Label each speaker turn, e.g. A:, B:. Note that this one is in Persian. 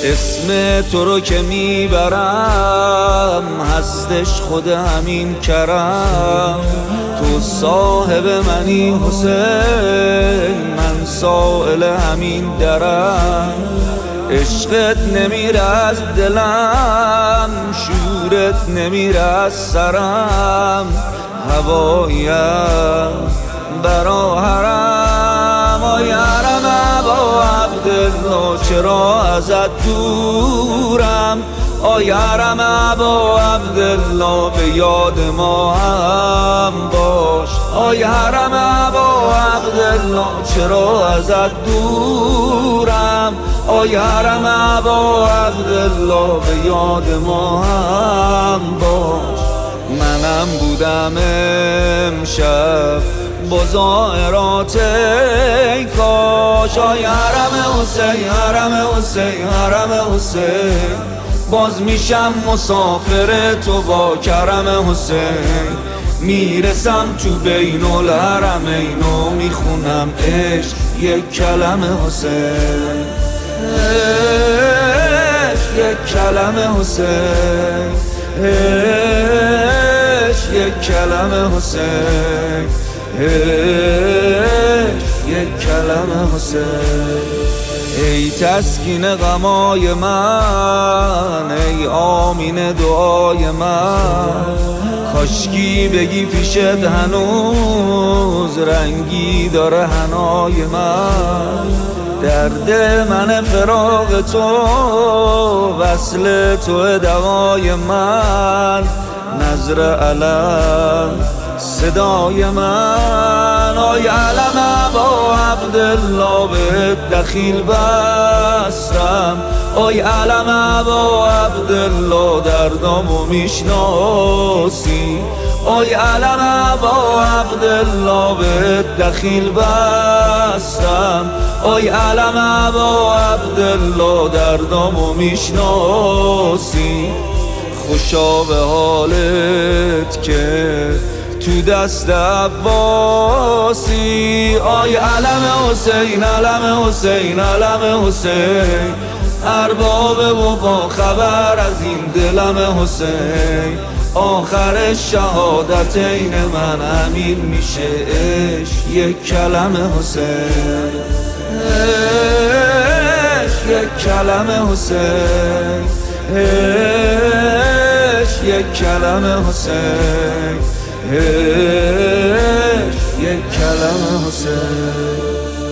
A: اسم تو رو که میبرم هستش خود همین کرم. تو صاحب منی حسین، من سائل همین درم. عشقت نمیره از دلم، شورت نمیره از سرم. هوایم برا حرم، آی حرم ابا عبدالله چرا ازت دورم. آی حرم ابا عبدالله به یاد ما هم باش. آی حرم ابا عبدالله چرا ازت دورم. آی حرم ابا عبدالله به یاد ما هم باش. منم بودم امشب با زائرات ای کاش. آی حرم حسین، حرم حسین، حرم حسین، باز میشم مسافر تو با کرم حسین. میرسم تو بین الحرمین و میخونم عشق یک کلمه حسین. عشق یک کلمه حسین، عشق یک کلمه حسین، عشق یک کلمه حسین. ای تسکین غمای من، ای آمین دعای من، کاشکی بگی پیشت هنوز رنگی داره حنای من. درد من فراق تو، وصل تو دوای من. نظر علم صدای من، آی علم ابا عبدالله به دخیل بستم. آی علم ابا عبدالله دردامو میشناسی. آی علم ابا عبدالله به دخیل بستم. آی علم ابا عبدالله دردامو میشناسی. خوشا به حالت که تو دست عباسی. آی علم حسین، علم حسین، علم حسین، ارباب و با خبر از این دلم حسین. آخر شهادتین من امین میشه عشق یک کلمه حسین. عشق یک کلمه حسین، عشق یک کلمه حسین، عشق یک کلمه حسین.